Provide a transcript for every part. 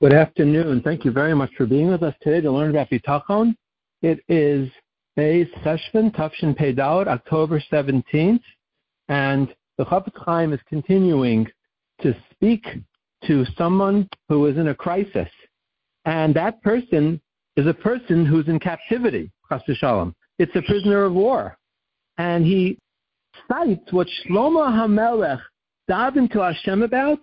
Good afternoon. Thank you very much for being with us today to learn about Bitachon. It is Beis Cheshvan, Tafshin Pei Dalet, October 17th, and the Chafetz Chaim is continuing to speak to someone who is in a crisis. And that person is a person who's in captivity, Chas v'Shalom. It's a prisoner of war. And he cites what Shlomo HaMelech davened to Hashem about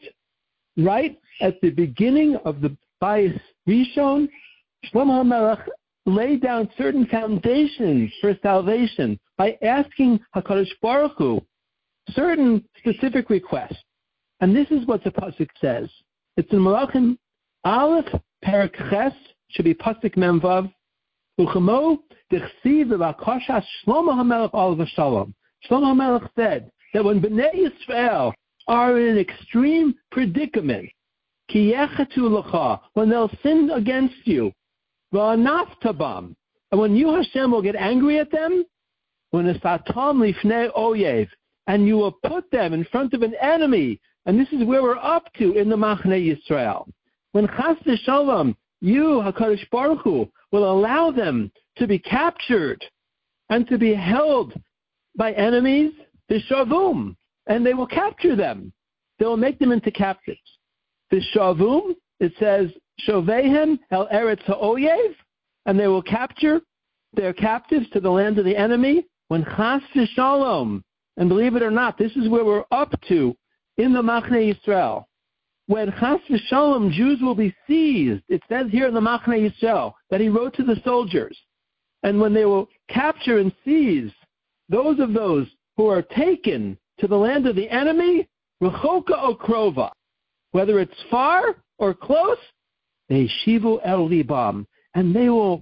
right at the beginning of the Bayis Rishon. Shlomo HaMelech laid down certain foundations for salvation by asking HaKadosh Baruch Hu certain specific requests. And this is what the pasuk says. It's in Malachim Aleph, Perek Ches, should be pasuk Mem Vav. Uchemo dechsiv v'vakashas Shlomo HaMelech Olav Shalom. Shlomo HaMelech said that when Bnei Yisrael are in an extreme predicament, ki yechetu lecha, when they'll sin against you, v'anaf tabam, and when you, Hashem, will get angry at them, when esatam lifnei oyev, and you will put them in front of an enemy, and this is where we're up to in the Machnei Yisrael. When chas v'shalom, you, HaKadosh Baruch Hu, will allow them to be captured and to be held by enemies, v'shavum, and they will capture them. They will make them into captives. V'shavum, it says, shovehem el eretz ha'oyev, and they will capture their captives to the land of the enemy. When chas v'shalom, and believe it or not, this is where we're up to in the Machnei Yisrael. When chas v'shalom, Jews will be seized. It says here in the Machnei Yisrael that he wrote to the soldiers. And when they will capture and seize those who are taken to the land of the enemy, rechoka o krova, whether it's far or close, they shivu el libam, and they will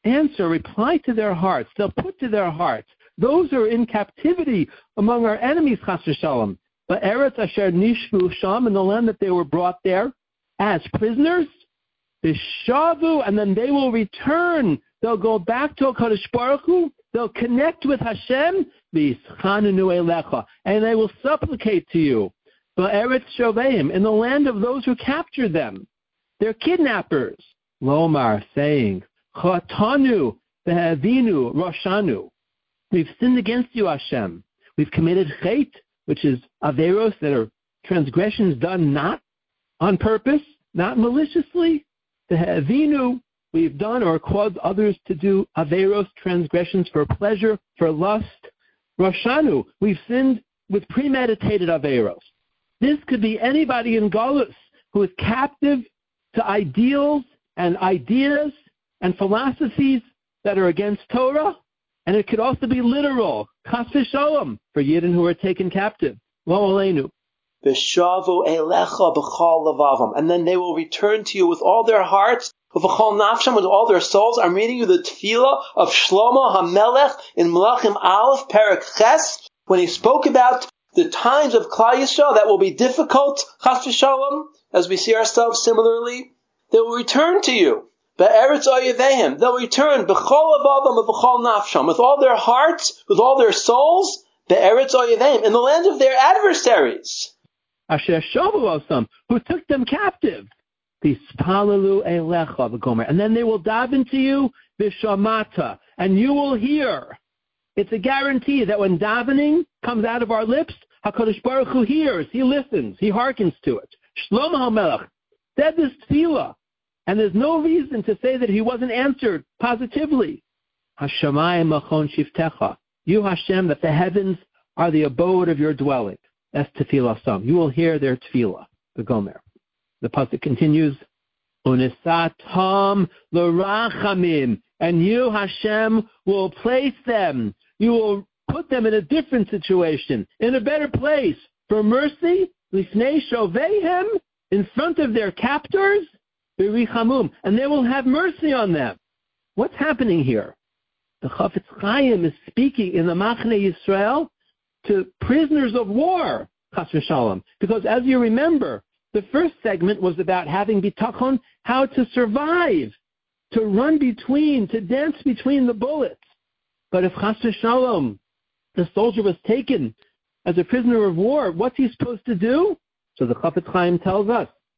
reply to their hearts. They'll put to their hearts those who are in captivity among our enemies, chas v'shalom, ba'eretz asher nishvu sham, in the land that they were brought there as prisoners, v'shavu, and then they will return. They'll go back to HaKadosh Baruch Hu. They'll connect with Hashem, v'yischanenu elecha, and they will supplicate to you, ba'eretz shoveim, in the land of those who captured them. They're kidnappers. Lomar, saying, chatanu v'havinu roshanu. We've sinned against you, Hashem. We've committed chait, which is averos, that are transgressions done not on purpose, not maliciously. V'havinu, we've done or caused others to do averos, transgressions for pleasure, for lust. Roshanu, we've sinned with premeditated averos. This could be anybody in Galus who is captive to ideals and ideas and philosophies that are against Torah. And it could also be literal, chas v'shalom, for Yidden who are taken captive. Lo aleinu. V'shavu elecha b'chol levavam, and then they will return to you with all their hearts, with b'chol nafsham, with all their souls. I'm reading you the tefillah of Shlomo HaMelech in Malachim Aleph, Perek Ches, when he spoke about the times of Klal Yisrael that will be difficult, chas v'shalom, as we see ourselves similarly. They will return to you. Be'eretz oyevehem, they'll return b'chol levavam and b'chol nafsham, with all their hearts, with all their souls, be'eretz oyevehem, in the land of their adversaries. Asher shavu osam, who took them captive. Tispalalu elecha v'gomer, and then they will daven to you v'shamata, and you will hear. It's a guarantee that when davening comes out of our lips, HaKadosh Baruch Hu hears, he listens, he hearkens to it. Shlomo HaMelech said this tefillah, and there's no reason to say that he wasn't answered positively. Hashemayim machon shiftecha. You, Hashem, that the heavens are the abode of your dwelling. That's tefillah sam. You will hear their tefillah, the gomer. The pasuk continues, Unisatam l'rachamim, and you, Hashem, will place them. You will put them in a different situation, in a better place, for mercy, lifnei shovehem, in front of their captors, and they will have mercy on them. What's happening here? The Chafetz Chaim is speaking in the Machnei Yisrael to prisoners of war, chas v'shalom, because as you remember, the first segment was about having bitachon, how to survive, to run between, to dance between the bullets. But if chas v'shalom, the soldier was taken as a prisoner of war, what's he supposed to do? So the Chafetz Chaim tells us,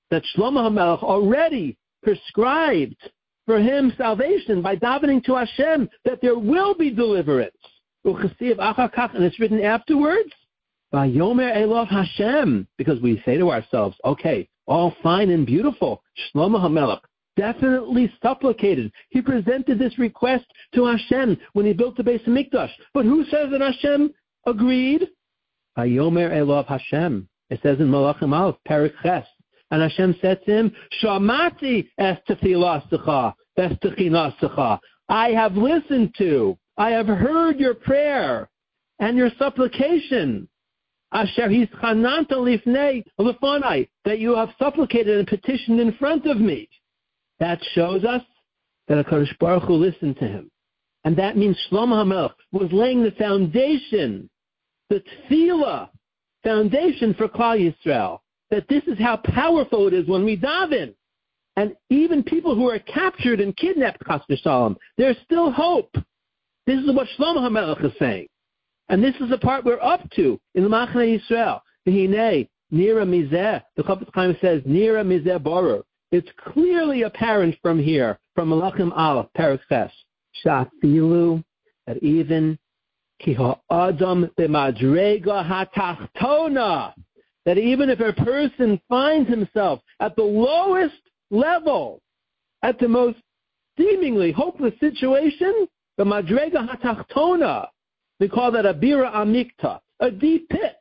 that Shlomo HaMelech already prescribed for him salvation by davening to Hashem, that there will be deliverance. And it's written afterwards, Vayomer Elov Hashem, because we say to ourselves, okay, all fine and beautiful. Shlomo HaMelech definitely supplicated. He presented this request to Hashem when he built the Beis HaMikdash. But who says that Hashem agreed? Vayomer Elov Hashem. It says in Malachim Aleph, Perek Ches. And Hashem said to him, Shamati es tefilasecha, es techinasecha. I have listened to, I have heard your prayer and your supplication. Asher hischananta lifnei lefonai, that you have supplicated and petitioned in front of me. That shows us that HaKadosh Baruch Hu listened to him. And that means Shlomo HaMelech was laying the foundation, the tefillah foundation for Klal Yisrael. That this is how powerful it is when we daven. And even people who are captured and kidnapped, Chas v'shalom, there's still hope. This is what Shlomo HaMelech is saying. And this is the part we're up to in the Machne Yisrael. V'hinei, nira mizeh, the Chofetz Chaim says, nira mizeh borer. It's clearly apparent from here, from Malachim Aleph, Perek Ches, Shafilu, that even ki ha'adam b'madrega hatachtona, that even if a person finds himself at the lowest level, at the most seemingly hopeless situation, the madrega hatachtona, we call that a bira amikta, a deep pit,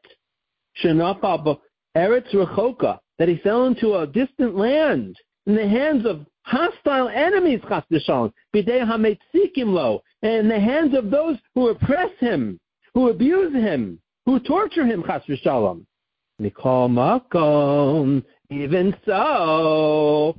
shenafal eretz rechoka, that he fell into a distant land in the hands of hostile enemies, chas v'shalom, bidei hametzikim lo, and in the hands of those who oppress him, who abuse him, who torture him, chas v'shalom. Mikol makom, even so,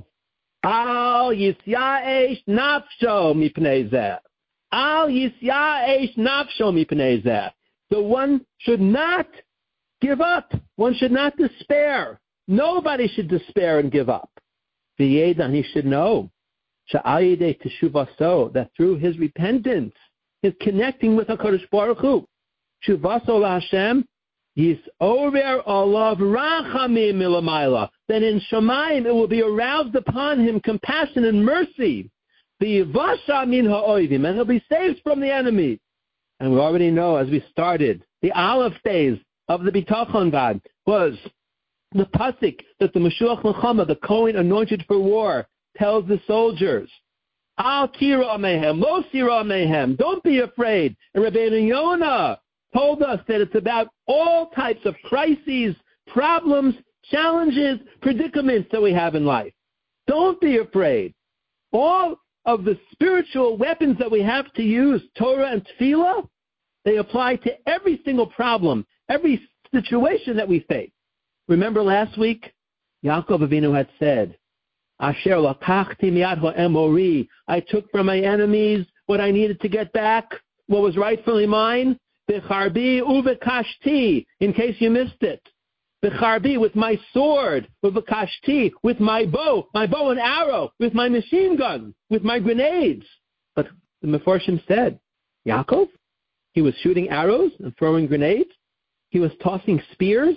al yisyaesh nafsho mipnei zeh. Al yisyaesh nafsho mipnei zeh. So one should not give up. One should not despair. Nobody should despair and give up. V'yedan, he should know, sha'al yidei teshuvaso, that through his repentance, his connecting with HaKadosh Baruch Hu, teshuvaso la'Hashem, Yisover alav rachamim milamayla. Then in Shamayim it will be aroused upon him compassion and mercy. V'yivasha min ha'oivim, and he'll be saved from the enemy. And we already know, as we started, the Aleph phase of the Bitachon God was the pasuk that the Mashiach Melchama, the Kohen anointed for war, tells the soldiers, Al tira mehem, lo sira mehem, don't be afraid. And Rabbeinu Yonah told us that it's about all types of crises, problems, challenges, predicaments that we have in life. Don't be afraid. All of the spiritual weapons that we have to use, Torah and Tefillah, they apply to every single problem, every situation that we face. Remember last week, Yaakov Avinu had said, Asher lakachti miyad ha'emori, I took from my enemies what I needed to get back, what was rightfully mine. B'charbi uvekashti, in case you missed it. B'charbi, with my sword, uvekashti, with my bow and arrow, with my machine gun, with my grenades. But the Mefarshim said, Yaakov, he was shooting arrows and throwing grenades? He was tossing spears?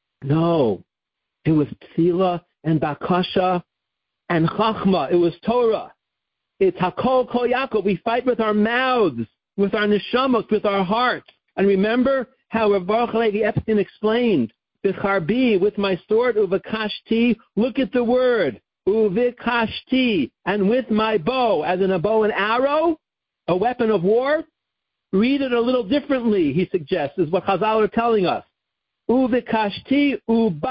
No. It was tefillah and bakasha and chachma. It was Torah. It's hakol kol Yaakov. We fight with our mouths, with our neshamot, with our hearts. And remember how Rav Baruch Levi Epstein explained, B'charbi, with my sword, uvekashti, look at the word, uvekashti, and with my bow, as in a bow and arrow, a weapon of war. Read it a little differently, he suggests, is what Chazal are telling us. Uvekashti,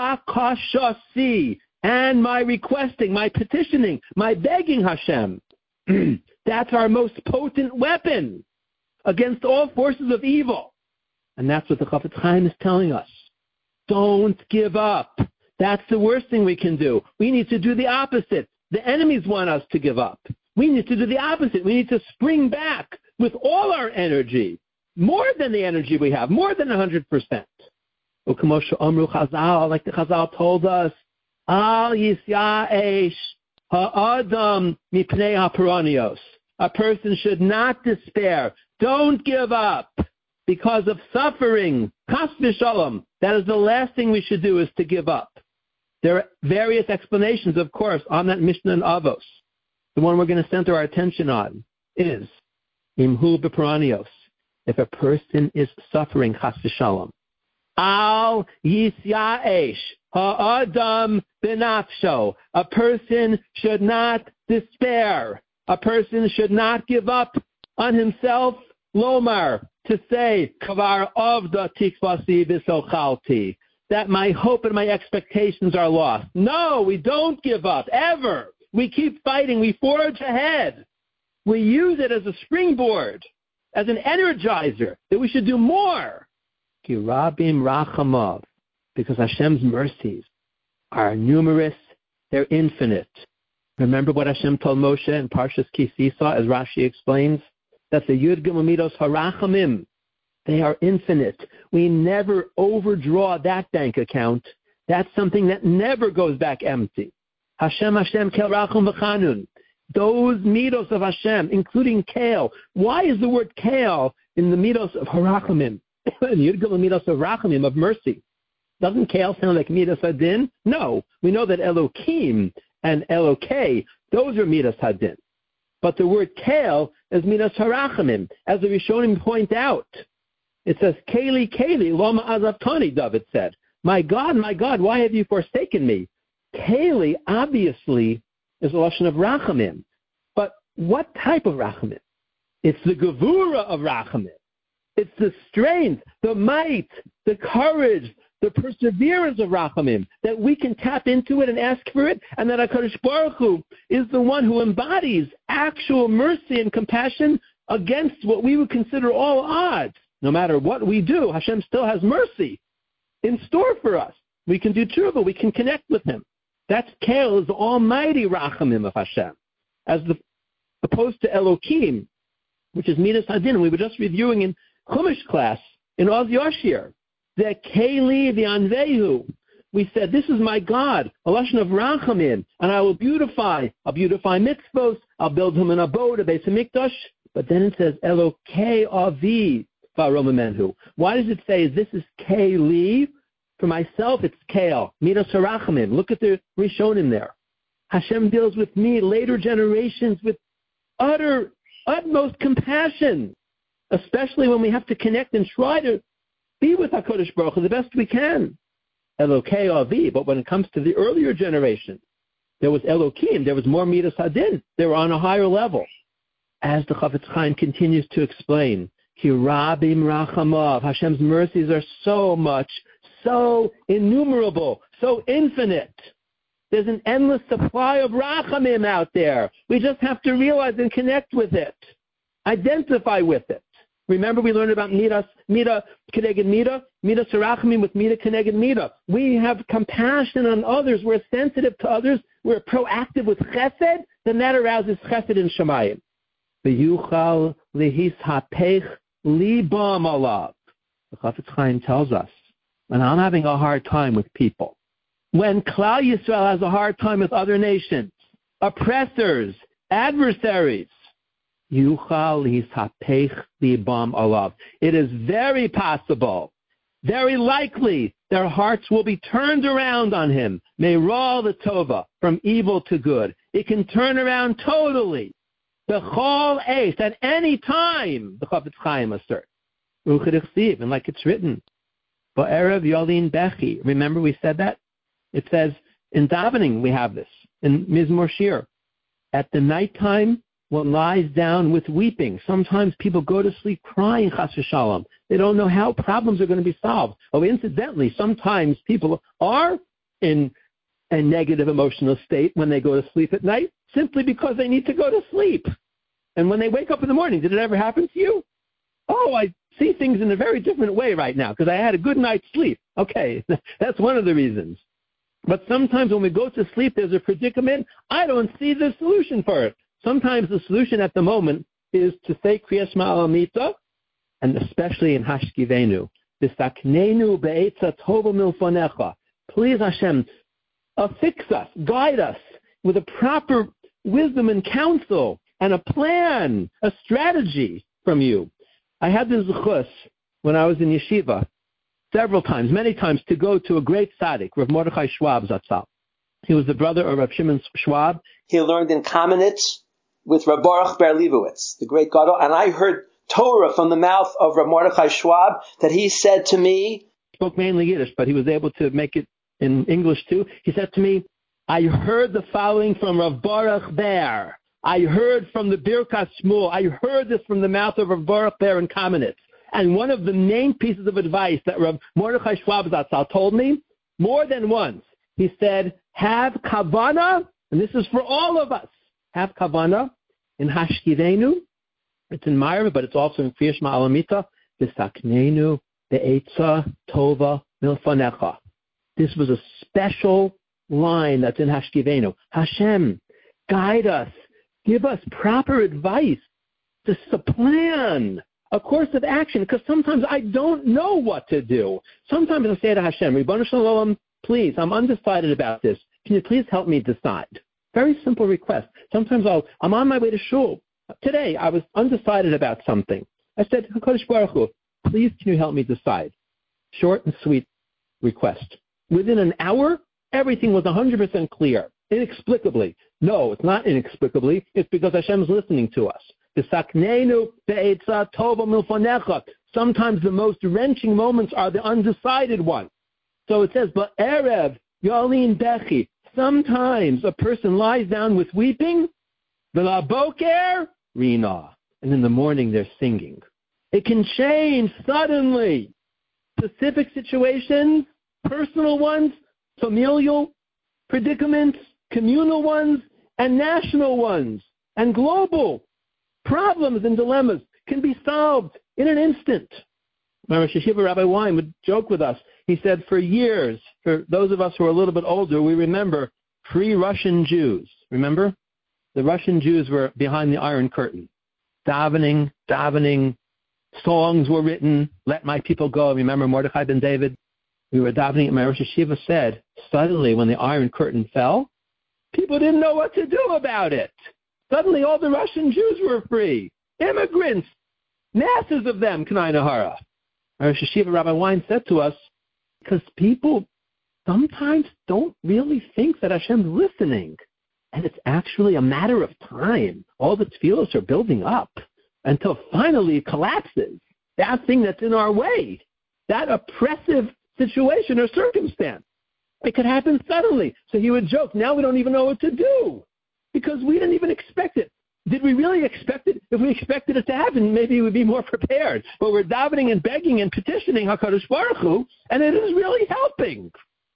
ubakashasi, and my requesting, my petitioning, my begging Hashem. That's our most potent weapon against all forces of evil. And that's what the Chofetz Chaim is telling us. Don't give up. That's the worst thing we can do. We need to do the opposite. The enemies want us to give up. We need to do the opposite. We need to spring back with all our energy, more than the energy we have, more than 100%. U'k'moshe Omru Chazal, like the Chazal told us, Al yisyaesh ha'adam mipnei ha'peronios. A person should not despair. Don't give up because of suffering. Chas v'shalom. That is the last thing we should do, is to give up. There are various explanations, of course, on that Mishnah in Avos. The one we're going to center our attention on is Imhu B'Peranios. If a person is suffering, Chas v'Shalom, Al Yisyaesh Ha'adam B'Nafsho. A person should not despair. A person should not give up on himself. Lomar, to say, Kavar Avda Tikvasi V'Sochalti, that my hope and my expectations are lost. No, we don't give up, ever. We keep fighting. We forge ahead. We use it as a springboard, as an energizer, that we should do more. Kirabim Rachamav, because Hashem's mercies are numerous, they're infinite. Remember what Hashem told Moshe in Parshas Ki Sisa, as Rashi explains? That the Yud Gimel Midos Harachamim, they are infinite. We never overdraw that bank account. That's something that never goes back empty. Hashem Kel Rachum V'Chanun. Those midos of Hashem, including Kale. Why is the word Kale in the midos of Harachamim? Yud Gimel Midos of Rachamim, of mercy. Doesn't Kale sound like midos hadin? No. We know that Elokim and Elokei, those are midos hadin. But the word Kale is midas harachamim, as the Rishonim point out. It says, Keli, Keli, Loma Azavtani, David said. My God, why have you forsaken me? Keli, obviously, is a lashon of rachamim. But what type of rachamim? It's the gevura of rachamim. It's the strength, the might, the courage, the perseverance of rachamim, that we can tap into it and ask for it, and that HaKadosh Baruch Hu is the one who embodies actual mercy and compassion against what we would consider all odds. No matter what we do, Hashem still has mercy in store for us. We can do tshuva, we can connect with Him. That's Kel, is the almighty rachamim of Hashem, as opposed to Elokim, which is Midas Hadin. We were just reviewing in Chumash class in Oz Yoshir. The Keli, the Anvehu. We said, this is my God, a lashon of Rachamim, and I will beautify. I'll beautify mitzvos. I'll build him an abode, a Beis HaMikdash. But then it says, Elokei Avi V'Aromamenhu. Why does it say, this is Keli? For myself, it's Kale, Midas HaRachamim. Look at the Rishonim there. Hashem deals with me, later generations, with utmost compassion, especially when we have to connect and try to be with HaKadosh Baruch Hu the best we can. Elokei Avi, but when it comes to the earlier generation, there was Elokim, there was more Midas Hadin, they were on a higher level. As the Chafetz Chaim continues to explain, Ki Rabim Rachamav, Hashem's mercies are so much, so innumerable, so infinite. There's an endless supply of Rachamim out there. We just have to realize and connect with it, identify with it. Remember, we learned about Mida Keneged Mida Sarachimim with Mida Keneged Mida. We have compassion on others. We're sensitive to others. We're proactive with Chesed. Then that arouses Chesed in Shemayim. V'yuchal lehis hapech libam alav. The Chafetz Chaim tells us, when I'm having a hard time with people, when Klal Yisrael has a hard time with other nations, oppressors, adversaries, it is very possible, very likely, their hearts will be turned around on him. Me'ra l'tova, from evil to good. It can turn around totally. B'chol eis, at any time, the Chafetz Chaim asserts. And like it's written, Ba'erev Yolin Bechi. Remember we said that? It says, in davening we have this, in Mizmor Shir. At the nighttime, one lies down with weeping. Sometimes people go to sleep crying, chas v'shalom. They don't know how problems are going to be solved. Oh, incidentally, sometimes people are in a negative emotional state when they go to sleep at night, simply because they need to go to sleep. And when they wake up in the morning, did it ever happen to you? Oh, I see things in a very different way right now because I had a good night's sleep. Okay, that's one of the reasons. But sometimes when we go to sleep, there's a predicament. I don't see the solution for it. Sometimes the solution at the moment is to say Kriyas Ma'alamita, and especially in Hashkivenu, V'saknenu be'etza tova milfonecha. Please Hashem, fix us, guide us with a proper wisdom and counsel and a plan, a strategy from you. I had this zechus when I was in yeshiva several times, many times, to go to a great tzaddik, Rav Mordechai Schwab Zatzal. He was the brother of Rav Shimon Schwab. He learned in Kamenetz with Rav Baruch Ber Leibowitz, the great gadol, and I heard Torah from the mouth of Rav Mordechai Schwab that he said to me, spoke mainly Yiddish, but he was able to make it in English too. He said to me, I heard the following from Rav Baruch Ber. I heard from the Birkas Shmuel. I heard this from the mouth of Rav Baruch Ber in Kamenetz. And one of the main pieces of advice that Rav Mordechai Schwab Zatzal told me, more than once, he said, have kavana, and this is for all of us, have kavana in Hashkivenu. It's in Meir, but it's also in Kriya Shema Alamita, V'saknenu be'etza tova milfanecha. This was a special line that's in Hashkivenu. Hashem, guide us. Give us proper advice. This is a plan, a course of action, because sometimes I don't know what to do. Sometimes I say to Hashem, Ribbon Shalom, please, I'm undecided about this. Can you please help me decide? Very simple request. Sometimes I'm on my way to shul. Today, I was undecided about something. I said, HaKadosh Baruch Hu, please can you help me decide? Short and sweet request. Within an hour, everything was 100% clear. Inexplicably. No, it's not inexplicably. It's because Hashem's listening to us. Sometimes the most wrenching moments are the undecided ones. So it says, but Erev, Yalin Bechi. Sometimes a person lies down with weeping, V'laboker, Rina. And in the morning they're singing. It can change suddenly. Specific situations, personal ones, familial predicaments, communal ones, and national ones, and global problems and dilemmas can be solved in an instant. Rosh Hashiva Rabbi Wein would joke with us. He said, for years, for those of us who are a little bit older, we remember pre-Russian Jews. Remember? The Russian Jews were behind the Iron Curtain. Davening, songs were written, let my people go. Remember Mordechai ben David? We were davening, and my Rosh Hashiva said, suddenly when the Iron Curtain fell, people didn't know what to do about it. Suddenly all the Russian Jews were free. Immigrants, masses of them, K'nai Nahara. Rosh Hashiva Rabbi Wein said to us, because people sometimes don't really think that Hashem's listening. And it's actually a matter of time. All the tefillos are building up until finally it collapses. That thing that's in our way, that oppressive situation or circumstance. It could happen suddenly. So he would joke, now we don't even know what to do because we didn't even expect it. Did we really expect it? If we expected it to happen, maybe we would be more prepared. But we're davening and begging and petitioning HaKadosh Baruch Hu, and it is really helping.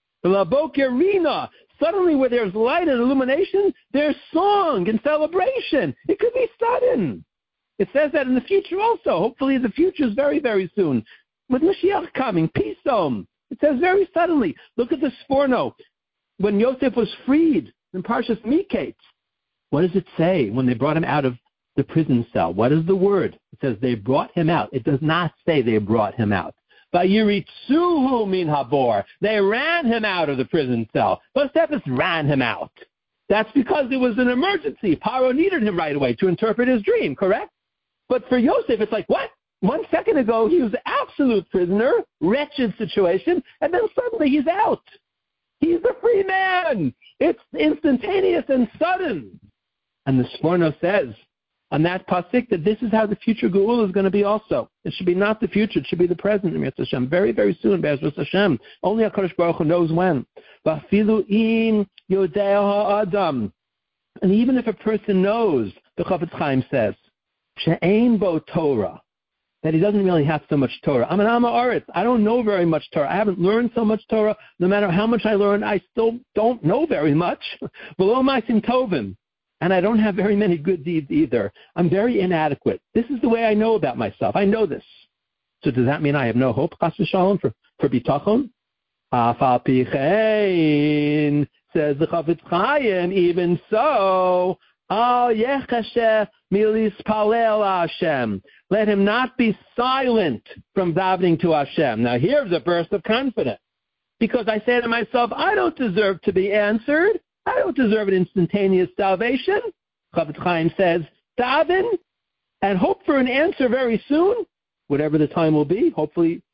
Suddenly where there's light and illumination, there's song and celebration. It could be sudden. It says that in the future also. Hopefully the future is very, very soon. With Mashiach coming, Pisom. It says very suddenly. Look at the Sforno. When Yosef was freed in Parshas Miketz, what does it say when they brought him out of the prison cell? What is the word? It says they brought him out. It does not say they brought him out. Vayiritzuhu min habor. They ran him out of the prison cell. Josephus ran him out. That's because it was an emergency. Paro needed him right away to interpret his dream, correct? But for Yosef, it's like, what? 1 second ago, he was absolute prisoner, wretched situation, and then suddenly he's out. He's a free man. It's instantaneous and sudden. And the Sforno says on that pasuk that this is how the future Geula is going to be also. It should be not the future, it should be the present, Emir Hashem. Very, very soon, Be'ezras Hashem. Only HaKadosh Baruch Hu knows when. V'afilu in yodea ha'adam. And even if a person knows, the Chafetz Chaim says, she'ein bo Torah, that he doesn't really have so much Torah. I'm an Amma Aretz. I don't know very much Torah. I haven't learned so much Torah. No matter how much I learn, I still don't know very much. Below Ma'asim Tovim. And I don't have very many good deeds either. I'm very inadequate. This is the way I know about myself. I know this. So does that mean I have no hope, Chas v'Shalom, for bitachon? Afal pichein, says the Chafetz Chaim, even so, al yechashe milis palel Hashem. Let him not be silent from davening to Hashem. Now here's a burst of confidence. Because I say to myself, I don't deserve to be answered. I don't deserve an instantaneous salvation. Chafetz Chaim says, daven and hope for an answer very soon, whatever the time will be, hopefully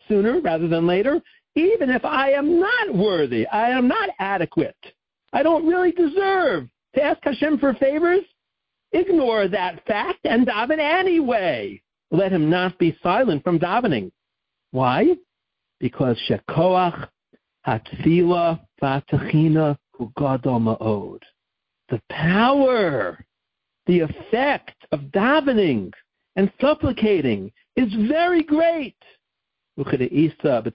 sooner rather than later, even if I am not worthy, I am not adequate, I don't really deserve to ask Hashem for favors, ignore that fact and daven anyway. Let him not be silent from davening. Why? Because shekoach hatfila v'atachina hu gadol ma'od. The power, the effect of davening and supplicating is very great. As it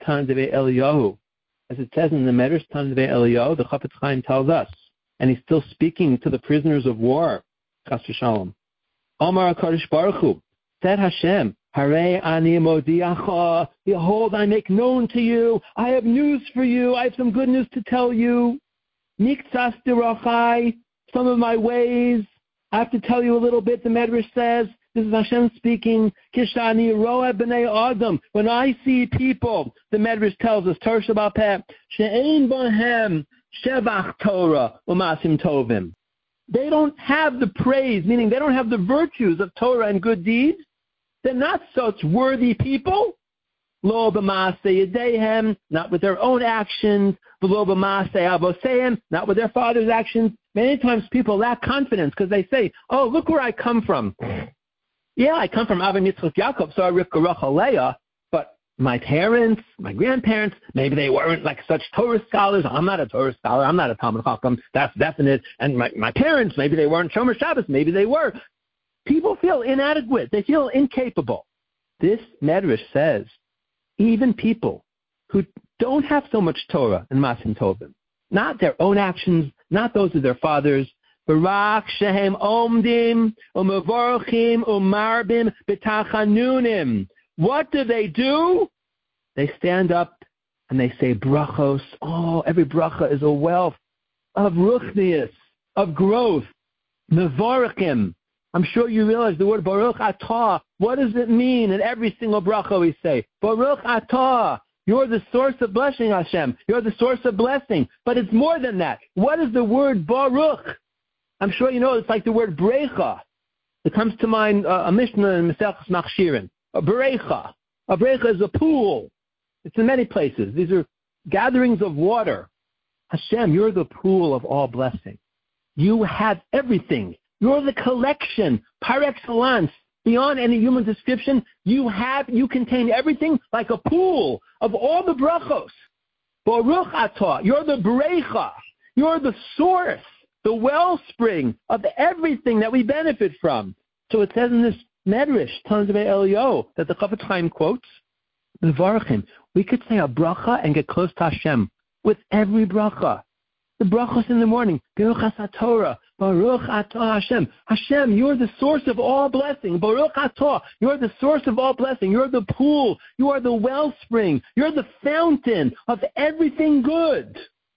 says in the Medrash Tan Devei Eliyahu, the Chafetz Chaim tells us, and he's still speaking to the prisoners of war, Chas v'shalom. Amar HaKadosh Baruch Hu, said Hashem, Harei ani modiacha, behold, I make known to you, I have news for you, I have some good news to tell you. Miktsas dirachai, some of my ways. I have to tell you a little bit, the Medrash says, this is Hashem speaking, Kishani roa b'nei adam. When I see people, the Medrash tells us, Torah Shabbat Peh, she'ein bohem shevach Torah u'masim tovim. They don't have the praise, meaning they don't have the virtues of Torah and good deeds. They're not such worthy people. Lo b'maaseh yedehem, not with their own actions. Lo b'maaseh avosehem, not with their father's actions. Many times people lack confidence because they say, oh, look where I come from. Yeah, I come from Avram Yitzchak Yaakov, Sarah, Rivka, Rachel, Leah, but my parents, my grandparents, maybe they weren't like such Torah scholars. I'm not a Torah scholar. I'm not a Talmud Chacham. That's definite. And my parents, maybe they weren't Shomer Shabbos. Maybe they were. People feel inadequate. They feel incapable. This Medrash says even people who don't have so much Torah and Masim Tovim, not their own actions, not those of their fathers, Barak shehem omdim umevorchim umarbim b'tachanunim. What do? They stand up and they say brachos. Oh, every bracha is a wealth of ruchnius, of growth. Mevorchim. I'm sure you realize the word Baruch Atah. What does it mean in every single bracha we say? Baruch Atah. You're the source of blessing, Hashem. You're the source of blessing. But it's more than that. What is the word Baruch? I'm sure you know it's like the word Brecha. It comes to mind a Mishnah in Maseches Machshirin. A Brecha. A Brecha is a pool. It's in many places. These are gatherings of water. Hashem, you're the pool of all blessing. You have everything. You're the collection, par excellence, beyond any human description. You contain everything like a pool of all the brachos. Baruch atah, you're the brecha. You're the source, the wellspring of everything that we benefit from. So it says in this Medrash, Tan Devei Eliyahu, that the Chafetz Chaim quotes, Mevarchim, we could say a bracha and get close to Hashem with every bracha. The brachos in the morning, Baruch HaTorah, Baruch Atah Hashem. Hashem, you're the source of all blessing. Baruch Atah, you're the source of all blessing. You're the pool. You are the wellspring. You're the fountain of everything good.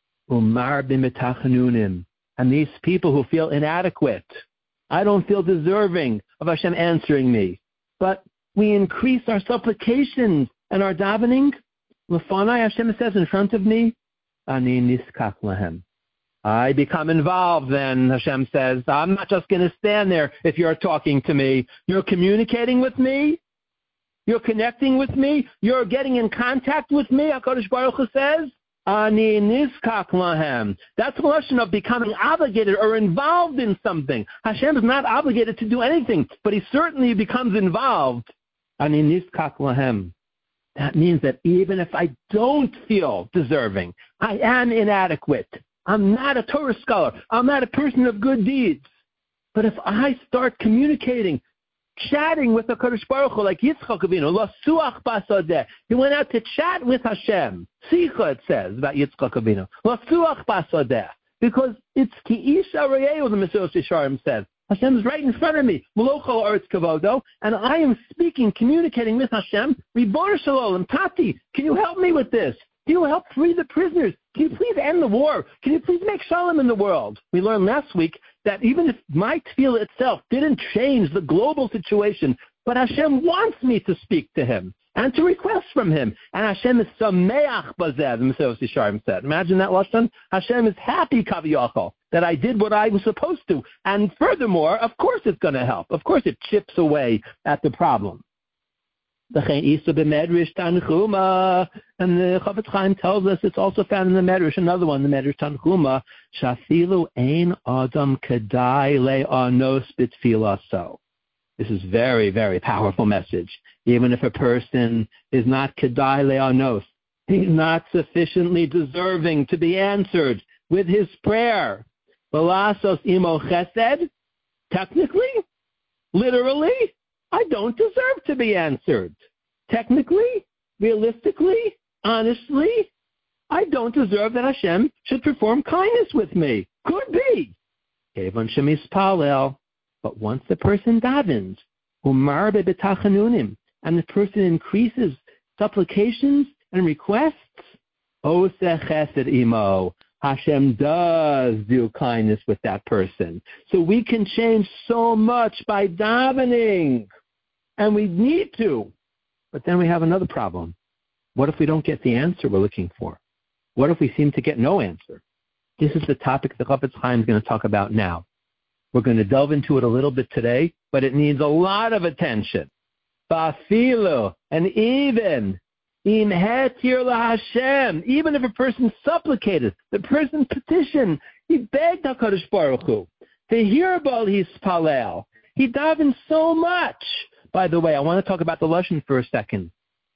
Umar b'metachanunim. And these people who feel inadequate, I don't feel deserving of Hashem answering me. But we increase our supplications and our davening. Lefanai, Hashem says in front of me, Ani niskach lahem. I become involved then, Hashem says. I'm not just going to stand there if you're talking to me. You're communicating with me. You're connecting with me. You're getting in contact with me, HaKadosh Baruch Hu says. Ani niskach lahem. That's a lesson of becoming obligated or involved in something. Hashem is not obligated to do anything, but he certainly becomes involved. Ani niskach lahem. That means that even if I don't feel deserving, I am inadequate. I'm not a Torah scholar. I'm not a person of good deeds. But if I start communicating, chatting with the HaKadosh Baruch Hu, like Yitzchak Avinu, Lasuach Basadeh, he went out to chat with Hashem. Sicha, it says about Yitzchak Avinu. Lasuach Basadeh. Because it's Ki Ish Arayeu, the Mesilas Yesharim says. Hashem is right in front of me, Molochal Eretz Kavodo, and I am speaking, communicating with Hashem. Ribono Shel Olam, Tati, can you help me with this? Can you help free the prisoners? Can you please end the war? Can you please make shalom in the world? We learned last week that even if my tefillah itself didn't change the global situation, but Hashem wants me to speak to him and to request from him. And Hashem is sameach bazeh, the Mesilas Yesharim said. Imagine that, Lashon. Hashem is happy, kaviyachol, that I did what I was supposed to. And furthermore, of course it's going to help. Of course it chips away at the problem. The Isa b'Medrash Tanchuma, and the Chafetz Chaim tells us it's also found in the Medrash, another one, the Medrash Tanchuma, Shafilu ein adam kedai le'anos b'tfilah so. This is very, very powerful message. Even if a person is not kedai le'anos, he's not sufficiently deserving to be answered with his prayer. V'lasos imo chesed, technically, literally, I don't deserve to be answered. Technically, realistically, honestly, I don't deserve that Hashem should perform kindness with me. Could be. But once the person davens, and the person increases supplications and requests, Hashem does do kindness with that person. So we can change so much by davening. And we need to. But then we have another problem. What if we don't get the answer we're looking for? What if we seem to get no answer? This is the topic that Chafetz Chaim is going to talk about now. We're going to delve into it a little bit today, but it needs a lot of attention. Ba'afilu, and even im hetir laHashem, even if a person supplicated, the person petitioned, he begged HaKadosh Baruch Hu, Tehir his palel. He davened so much. By the way, I want to talk about the Lashon for a second.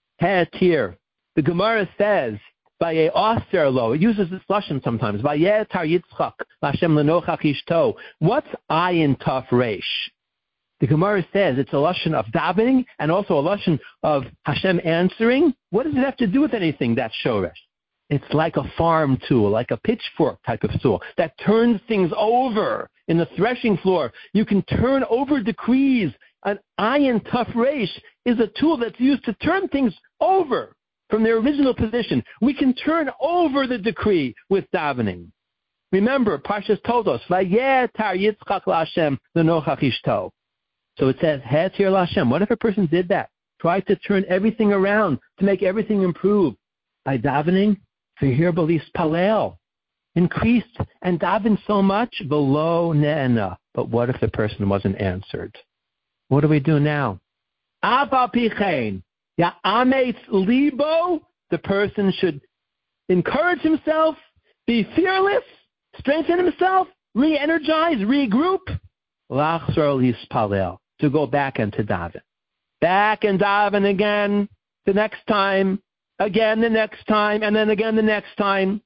Hetir. The Gemara says, Vaye Oster Lo. It uses this Lashon sometimes. Vaye Tar Yitzchak, Lashem Lenochach Ishto. What's Ayin Taf Reish? The Gemara says it's a Lashon of davening and also a Lashon of Hashem answering. What does it have to do with anything, that Shoresh? It's like a farm tool, like a pitchfork type of tool that turns things over in the threshing floor. You can turn over decrees. An Ayin Taf Reish is a tool that's used to turn things over from their original position. We can turn over the decree with davening. Remember, Parshas told us, Vayeh tar Yitzchak laHashem lenochach ishto. So it says, Hetir laHashem. What if a person did that? Tried to turn everything around to make everything improve by davening? V'hir b'lis palel. Increased and davened so much, v'lo ne'ena. But what if the person wasn't answered? What do we do now? Ava pichein. Ya'ametz libo. The person should encourage himself, be fearless, strengthen himself, re-energize, regroup. Lachzor lispalel. To go back and to daven. Back and daven again the next time, again the next time, and then again the next time.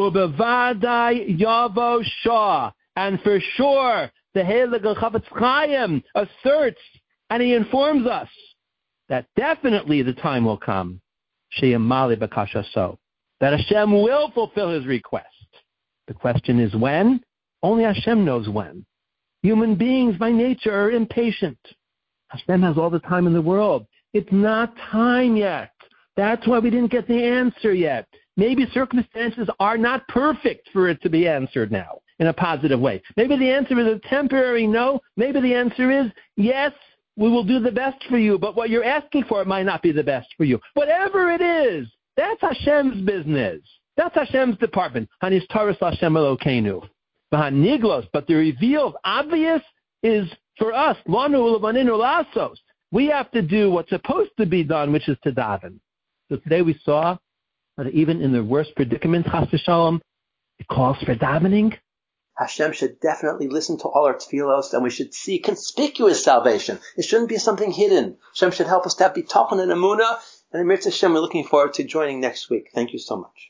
Ubevadai yavo shah. And for sure, the Heilig Chafetz Chaim asserts, and he informs us, that definitely the time will come, Sheyamali Bakashaso, that Hashem will fulfill his request. The question is when? Only Hashem knows when. Human beings by nature are impatient. Hashem has all the time in the world. It's not time yet. That's why we didn't get the answer yet. Maybe circumstances are not perfect for it to be answered now in a positive way. Maybe the answer is a temporary no. Maybe the answer is yes, we will do the best for you, but what you're asking for, it might not be the best for you. Whatever it is, that's Hashem's business. That's Hashem's department. Hanis Taurus Hashem Elokeinu. Niglos, but the revealed, obvious, is for us. Lanu Ulevaninu Lasos. We have to do what's supposed to be done, which is to daven. So today we saw that even in the worst predicament, Chas v'Shalom, it calls for davening. Hashem should definitely listen to all our tefillos, and we should see conspicuous salvation. It shouldn't be something hidden. Hashem should help us to have bitachon and emunah. And Amir Hashem, we're looking forward to joining next week. Thank you so much.